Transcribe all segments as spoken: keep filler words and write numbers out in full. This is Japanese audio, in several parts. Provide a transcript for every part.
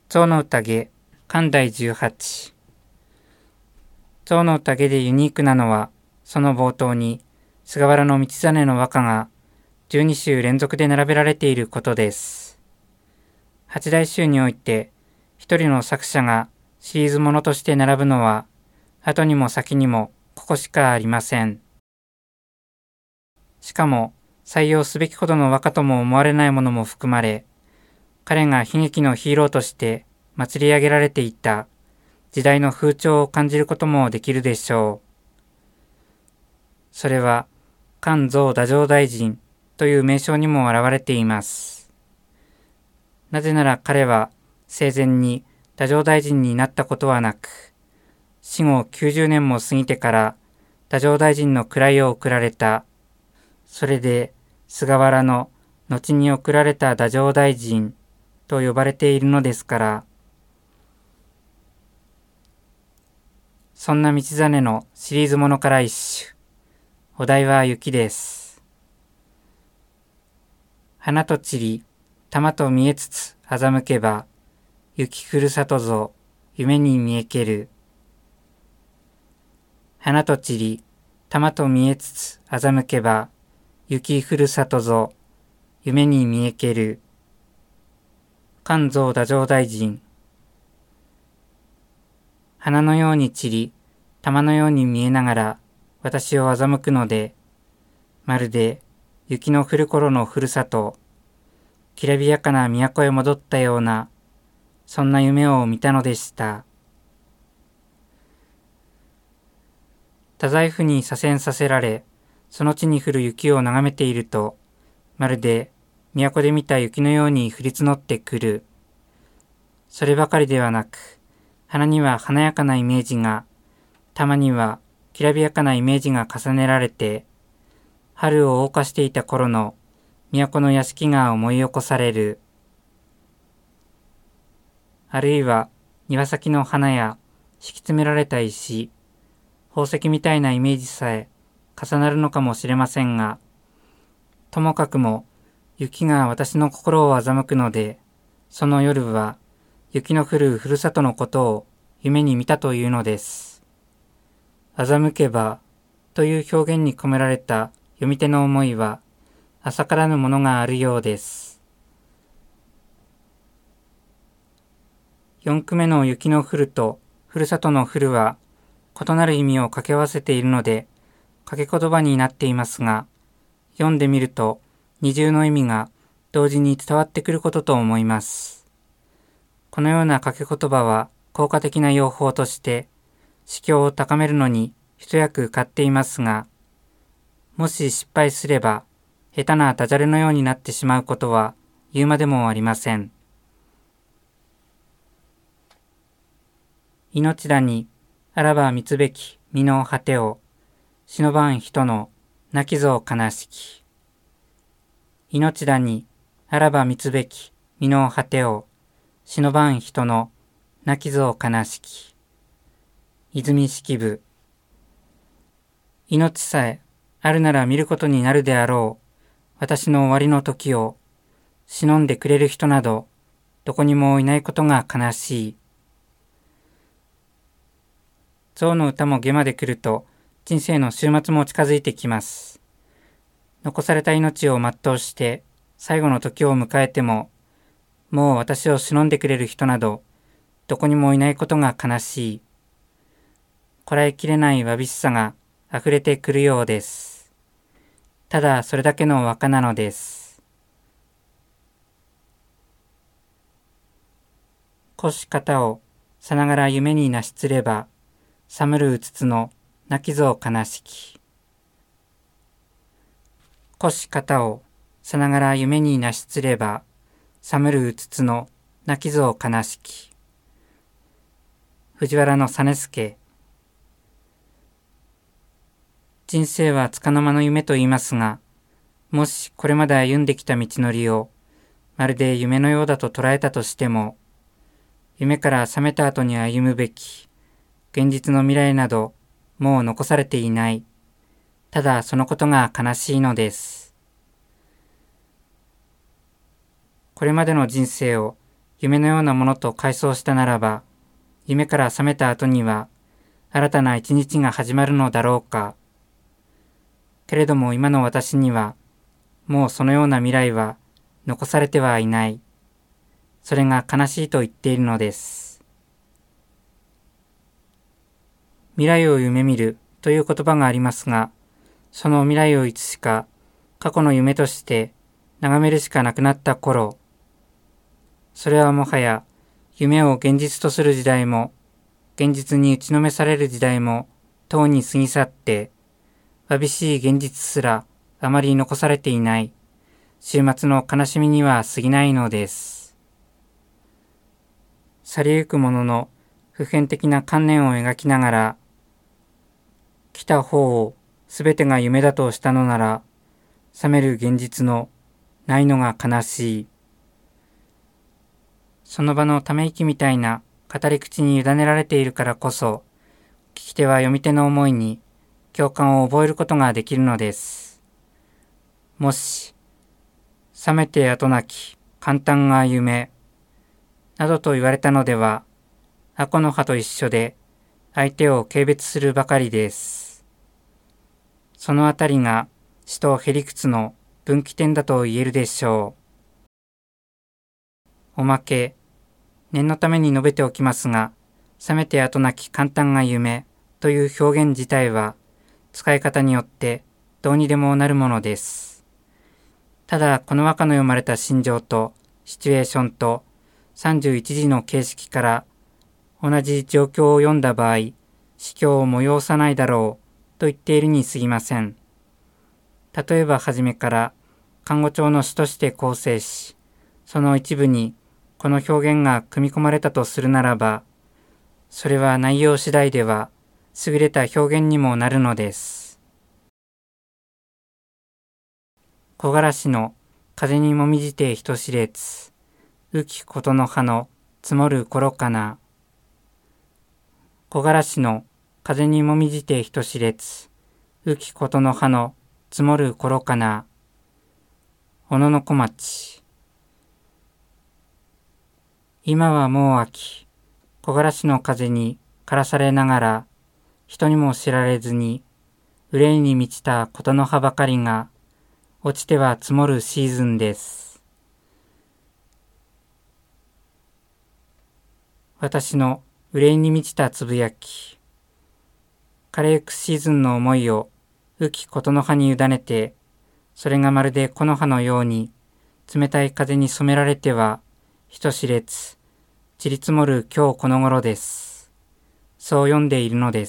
象の宴、巻だいじゅうはち。象の宴でユニークなのは、その冒頭に、菅原道真の和歌がじゅうに集連続で並べられていることです。八大集において、一人の作者がシリーズものとして並ぶのは、後にも先にもここしかありません。しかも、採用すべきほどの和歌とも思われないものも含まれ、彼が悲劇のヒーローとして祭り上げられていた時代の風潮を感じることもできるでしょう。それは、漢象太政大臣という名称にも表れています。なぜなら彼は生前に太政大臣になったことはなく、死後きゅうじゅうねんも過ぎてから太政大臣の位を贈られた。それで菅原の後に贈られた太政大臣と呼ばれているのですから。そんな道真のシリーズものから一首。お題は雪です。花と散り、玉と見えつつ欺けば、雪降る里ぞ、夢に見えける。花と散り、玉と見えつつ欺けば、雪降る里ぞ、夢に見えける。漢象太政大臣。花のように散り、玉のように見えながら私を欺くので、まるで雪の降る頃のふるさと、きらびやかな都へ戻ったような、そんな夢を見たのでした。太宰府に左遷させられ、その地に降る雪を眺めていると、まるで都で見た雪のように降り積もってくる。そればかりではなく、花には華やかなイメージが、玉にはきらびやかなイメージが重ねられて、春を謳歌していた頃の都の屋敷が思い起こされる。あるいは庭先の花や敷き詰められた石、宝石みたいなイメージさえ重なるのかもしれませんが、ともかくも雪が私の心を欺くので、その夜は雪の降るふるさとのことを夢に見たというのです。欺けばという表現に込められた読み手の思いは浅からぬものがあるようです。四句目の雪の降るとふるさとの降るは異なる意味を掛け合わせているので掛け言葉になっていますが、読んでみると二重の意味が同時に伝わってくることと思います。このような掛け言葉は効果的な用法として詩境を高めるのに一役買っていますが、もし失敗すれば下手なダジャレのようになってしまうことは言うまでもありません。命だにあらば見つべき身の果てを、忍ばん人の泣きぞ悲しき。命だにあらば見つべき身の果てを、忍ばん人の泣きぞ悲しき。泉式部。命さえあるなら見ることになるであろう。私の終わりの時を忍んでくれる人などどこにもいないことが悲しい。象の歌も下まで来ると人生の終末も近づいてきます。残された命を全うして最後の時を迎えても、もう私を忍んでくれる人などどこにもいないことが悲しい。こらえきれないわびしさが溢れてくるようです。ただそれだけの和歌なのです。腰肩をさながら夢になしつれば、寒るうつつの泣きぞ悲しき。腰肩をさながら夢になしつれば、寒るうつつの泣きぞ悲しき。藤原の実助。人生は束の間の夢と言いますが、もしこれまで歩んできた道のりをまるで夢のようだと捉えたとしても、夢から覚めた後に歩むべき現実の未来などもう残されていない。ただそのことが悲しいのです。これまでの人生を夢のようなものと回想したならば、夢から覚めた後には新たな一日が始まるのだろうか。けれども今の私には、もうそのような未来は残されてはいない。それが悲しいと言っているのです。未来を夢見るという言葉がありますが、その未来をいつしか過去の夢として眺めるしかなくなった頃、それはもはや夢を現実とする時代も、現実に打ちのめされる時代もとうに過ぎ去って、わびしい現実すらあまり残されていない終末の悲しみには過ぎないのです。去りゆくものの普遍的な観念を描きながら、来た方をすべてが夢だとしたのなら、覚める現実のないのが悲しい。その場のため息みたいな語り口に委ねられているからこそ、聞き手は読み手の思いに共感を覚えることができるのです。もし、覚めて後なき簡単が夢、などと言われたのでは、アコの葉と一緒で相手を軽蔑するばかりです。そのあたりが詩とへ理屈の分岐点だと言えるでしょう。おまけ、念のために述べておきますが、覚めて後なき簡単が夢という表現自体は、使い方によってどうにでもなるものです。ただ、この和歌の読まれた心情とシチュエーションとさんじゅういちじの形式から同じ状況を読んだ場合、詩境を催さないだろうと言っているに過ぎません。例えば初めから看護帳の詩として構成し、その一部にこの表現が組み込まれたとするならば、それは内容次第では優れた表現にもなるのです。木枯らしの風にもみじて人知れつ、浮きことの葉の積もる頃かな。木枯らしの風にもみじて人知れつ、浮きことの葉の積もる頃かな。小野小町。今はもう秋、木枯らしの風に枯らされながら、人にも知られずに、憂いに満ちたことの葉ばかりが、落ちては積もるシーズンです。私の憂いに満ちたつぶやき。枯れゆくシーズンの思いを浮きことの葉に委ねて、それがまるで木の葉のように冷たい風に染められては人知れつ散り積もる今日この頃です。そう読んでいるのです。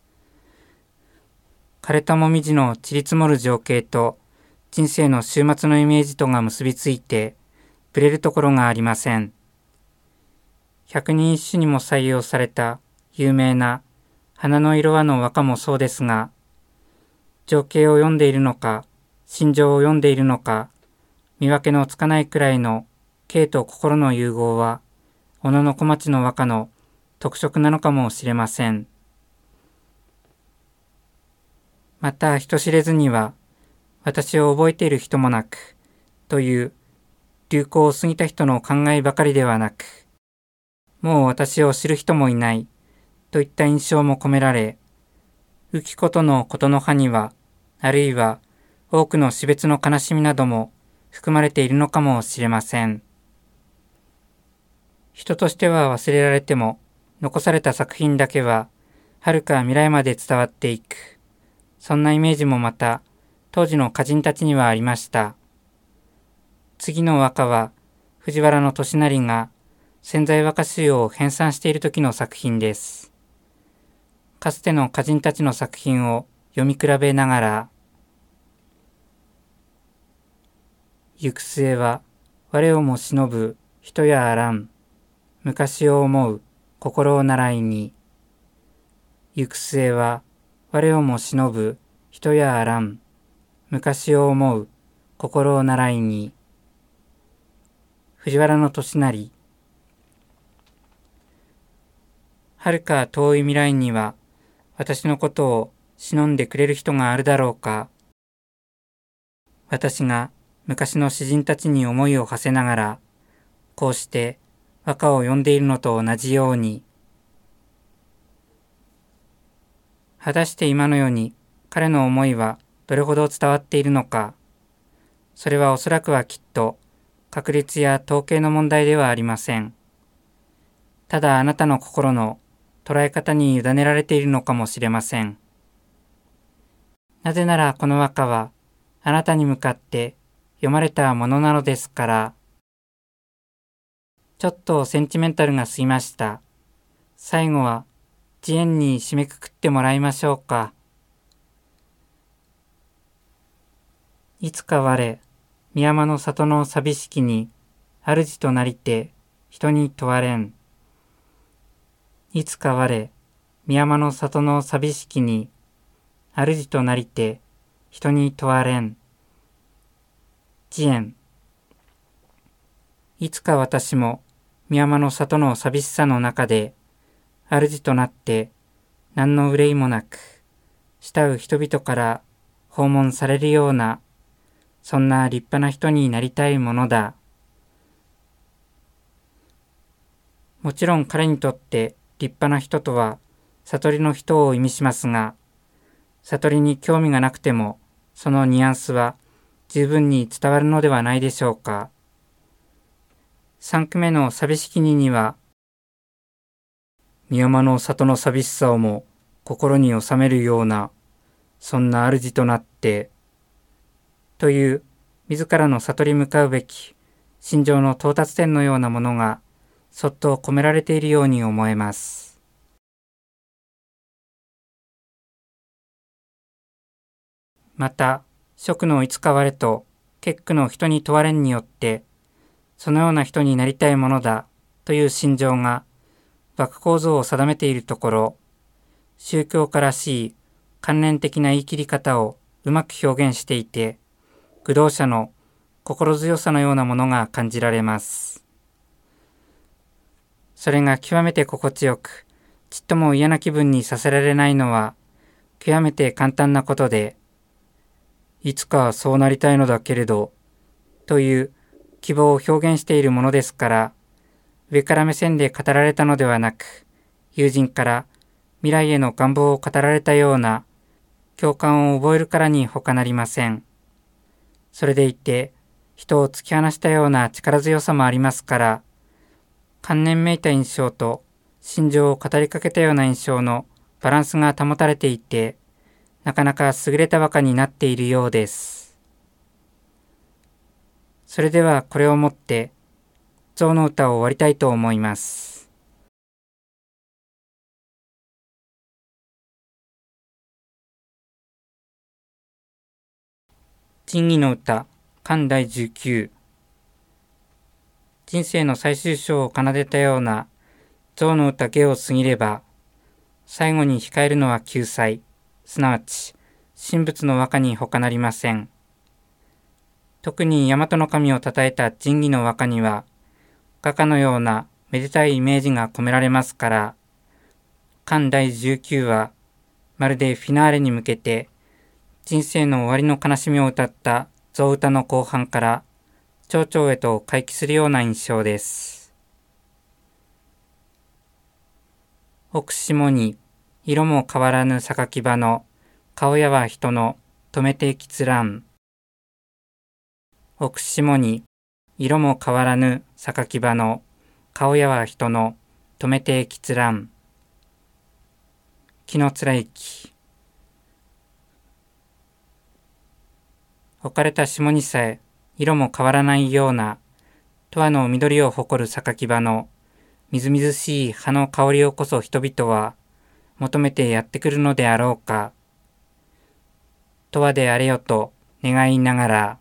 枯れたもみじの散り積もる情景と人生の終末のイメージとが結びついてぶれるところがありません。百人一首にも採用された有名な花の色はの和歌もそうですが、情景を読んでいるのか、心情を読んでいるのか、見分けのつかないくらいの景と心の融合は、小野小町の和歌の特色なのかもしれません。また人知れずには、私を覚えている人もなく、という流行を過ぎた人の考えばかりではなく、もう私を知る人もいない、といった印象も込められ、浮きことのことの葉には、あるいは多くの死別の悲しみなども含まれているのかもしれません。人としては忘れられても、残された作品だけは、遥か未来まで伝わっていく。そんなイメージもまた、当時の歌人たちにはありました。次の和歌は、藤原俊成が潜在和歌集を編纂している時の作品です。かつての歌人たちの作品を読み比べながら、行く末は我をも忍ぶ人やあらん、昔を思う心を習いに、行く末は我をも忍ぶ人やあらん、昔を思う心を習いに。藤原俊成。遥か遠い未来には私のことを忍んでくれる人があるだろうか。私が昔の詩人たちに思いを馳せながらこうして和歌を詠んでいるのと同じように、果たして今のように彼の思いはどれほど伝わっているのか、それはおそらくはきっと確率や統計の問題ではありません。ただあなたの心の捉え方に委ねられているのかもしれません。なぜならこの和歌はあなたに向かって読まれたものなのですから。ちょっとセンチメンタルが過ぎました。最後はジエンに締めくくってもらいましょうか。いつか我、御山の里の寂しきに、主となりて人に問われん。いつか我、御山の里の寂しきに、主となりて人に問われん。ジエン。いつか私も御山の里の寂しさの中で、主となって何の憂いもなく、慕う人々から訪問されるような、そんな立派な人になりたいものだ。もちろん彼にとって立派な人とは悟りの人を意味しますが、悟りに興味がなくてもそのニュアンスは十分に伝わるのではないでしょうか。三句目の寂しきにには、御山の里の寂しさをも心に収めるような、そんな主となって、という自らの悟り向かうべき心情の到達点のようなものがそっと込められているように思えます。また、職のいつか我と結句の人に問われんによって、そのような人になりたいものだという心情が枠構造を定めているところ、宗教家らしい関連的な言い切り方をうまく表現していて、愚道者の心強さのようなものが感じられます。それが極めて心地よく、ちっとも嫌な気分にさせられないのは、極めて簡単なことで、いつかそうなりたいのだけれど、という希望を表現しているものですから、上から目線で語られたのではなく、友人から未来への願望を語られたような共感を覚えるからに他なりません。それでいて、人を突き放したような力強さもありますから、観念めいた印象と心情を語りかけたような印象のバランスが保たれていて、なかなか優れた和歌になっているようです。それではこれをもって、象の歌を終わりたいと思います。仁義の歌、巻だいじゅうきゅう。人生の最終章を奏でたような象の歌下を過ぎれば、最後に控えるのは救済、すなわち神仏の和歌に他なりません。特に大和の神を称えた仁義の和歌には、画家のようなめでたいイメージが込められますから、巻だいじゅうきゅうはまるでフィナーレに向けて、人生の終わりの悲しみを歌った象歌の後半から長々へと回帰するような印象です。奥下に色も変わらぬ榊場の顔やは人の止めてきつらん。奥下に色も変わらぬ榊場の顔やは人の止めてきつらん。紀貫之。置かれた霜にさえ色も変わらないような十和の緑を誇る榊場のみずみずしい葉の香りをこそ人々は求めてやってくるのであろうか。十和であれよと願いながら。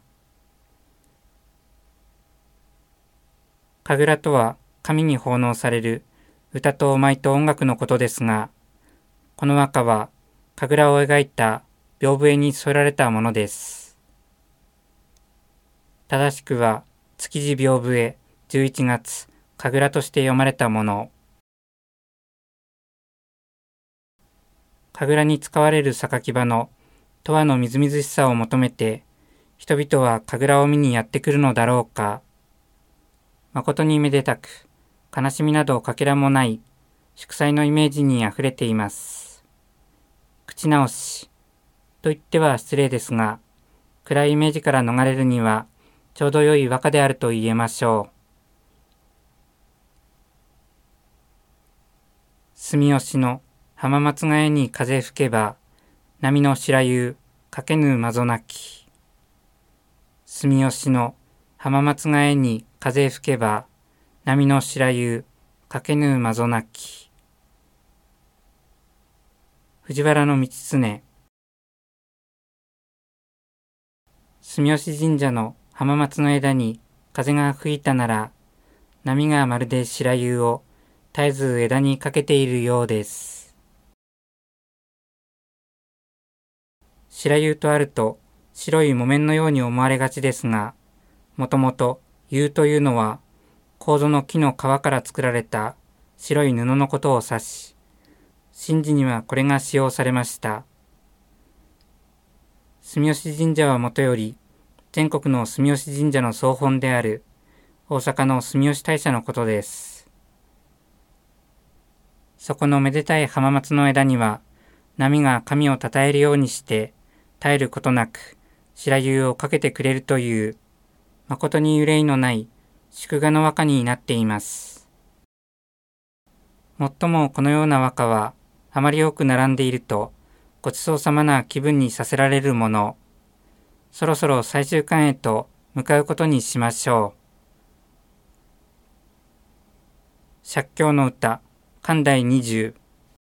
神楽とは神に奉納される歌と舞と音楽のことですが、この和歌は神楽を描いた屏風絵に添えられたものです。正しくは築地屏風絵じゅういちがつ神楽として読まれたもの。神楽に使われる榊場の十和のみずみずしさを求めて人々は神楽を見にやってくるのだろうか。 誠にめでたく、悲しみなどかけらもない祝祭のイメージにあふれています。口直しと言っては失礼ですが、暗いイメージから逃れるにはちょうど良い和歌であると言えましょう。住吉の浜松ヶ江に風吹けば、波の白湯かけぬまぞなき。住吉の浜松ヶ江に風吹けば、波の白湯かけぬまぞなき。藤原道経。住吉神社の浜松の枝に風が吹いたなら、波がまるで白湯を絶えず枝にかけているようです。白湯とあると白い木綿のように思われがちですが、もともと湯というのは楮の木の皮から作られた白い布のことを指し、神事にはこれが使用されました。住吉神社はもとより全国の住吉神社の総本である大阪の住吉大社のことです。そこのめでたい浜松の枝には、波が神をたたえるようにして絶えることなく白湯をかけてくれるという、誠に憂いのない祝賀の和歌になっています。もっともこのような和歌はあまり多く並んでいるとごちそうさまな気分にさせられるもの。そろそろ最終巻へと向かうことにしましょう。釈教の歌、巻だいにじゅう。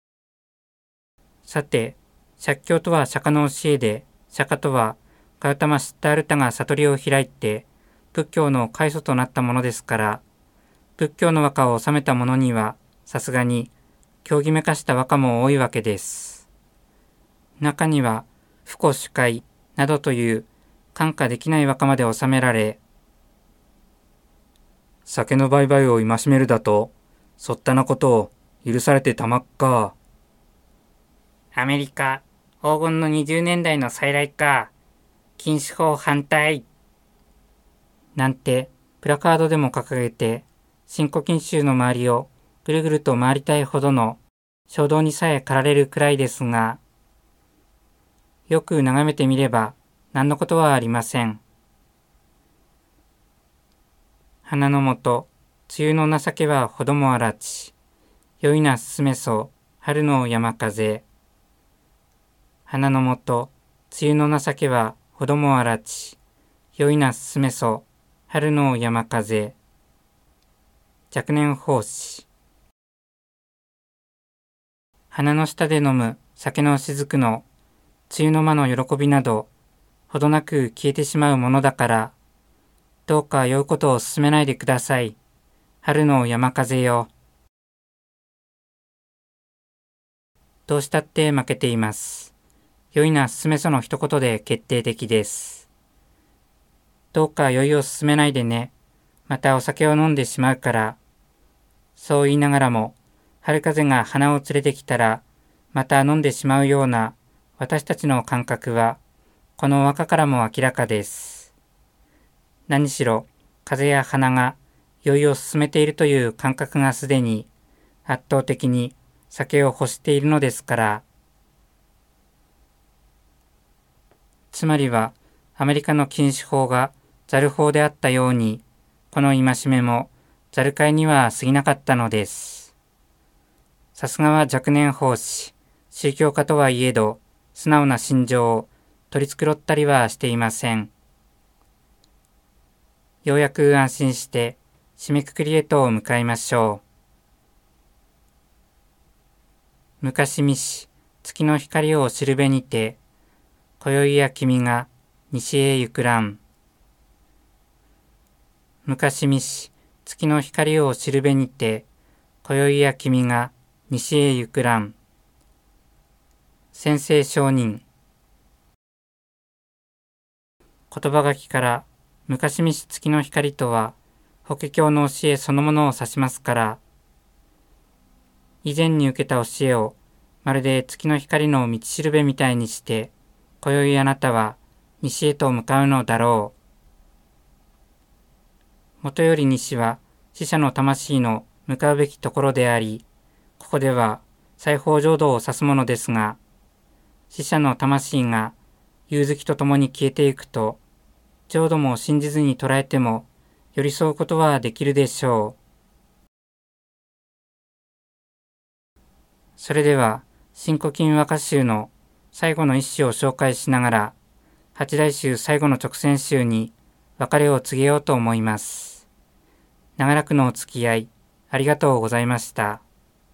さて、釈教とは釈迦の教えで、釈迦とはガウタマ・シッタールタが悟りを開いて仏教の開祖となったものですから、仏教の和歌を収めたものにはさすがに教義めかした和歌も多いわけです。中には不古主戒などという看過できない和歌まで収められ、酒の売買を戒めるだとそったなことを許されてたまっか。アメリカ黄金のにじゅうねんだいの再来か。禁酒法反対。なんてプラカードでも掲げて、新古今集の周りをぐるぐると回りたいほどの衝動にさえ駆られるくらいですが、よく眺めてみれば何のことはありません。花の下、梅雨の情けはほどもあらち。よいな進めそう、春の山風。花の下、梅雨の情けはほどもあらち。よいな進めそう、春の山風。若年奉仕。花の下で飲む酒の雫の梅雨の間の喜びなど、ほどなく消えてしまうものだから、どうか酔うことを勧めないでください。春の山風よ。どうしたって負けています。酔いな進めその一言で決定的です。どうか酔いを進めないでね。またお酒を飲んでしまうから。そう言いながらも、春風が花を連れてきたら、また飲んでしまうような私たちの感覚は、この和歌からも明らかです。何しろ、風や花が酔いを進めているという感覚がすでに圧倒的に酒を欲しているのですから。つまりは、アメリカの禁酒法がザル法であったように、この戒めもザル会には過ぎなかったのです。さすがは若年奉仕、宗教家とはいえど、素直な心情を取り繕ったりはしていません。ようやく安心して締めくくりへと向かいましょう。昔見し月の光をしるべにて、今宵や君が西へ行くらん。昔見し月の光をしるべにて、今宵や君が西へ行くらん。先生上人。言葉書きから昔見し月の光とは法華経の教えそのものを指しますから、以前に受けた教えをまるで月の光の道しるべみたいにして、今宵あなたは西へと向かうのだろう。もとより西は死者の魂の向かうべきところであり、ここでは西方浄土を指すものですが、死者の魂が夕月とともに消えていくと、浄土も信じずに捉えても寄り添うことはできるでしょう。それでは、新古今和歌集の最後の一首を紹介しながら、八大集最後の直線集に別れを告げようと思います。長らくのお付き合い、ありがとうございました。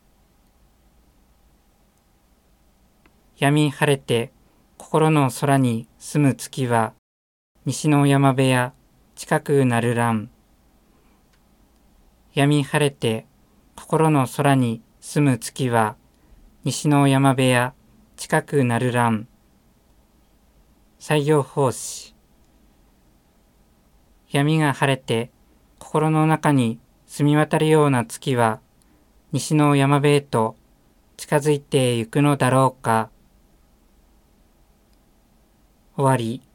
闇晴れて心の空に住む月は、西の山部屋近くなるらん。闇晴れて心の空に住む月は、西の山部屋近くなるらん。西行法師。闇が晴れて心の中に澄み渡るような月は、西の山部へと近づいてゆくのだろうか。終わり。